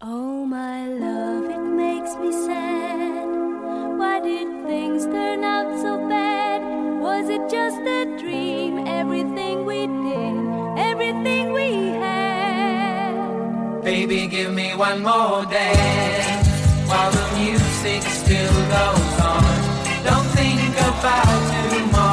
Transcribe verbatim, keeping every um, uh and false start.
Oh, my love, it makes me sad. Why did things turn out so bad? Was it just a dream? Everything we did, everything we had. Baby, give me one more dance while the music still goes on. Don't think about tomorrow.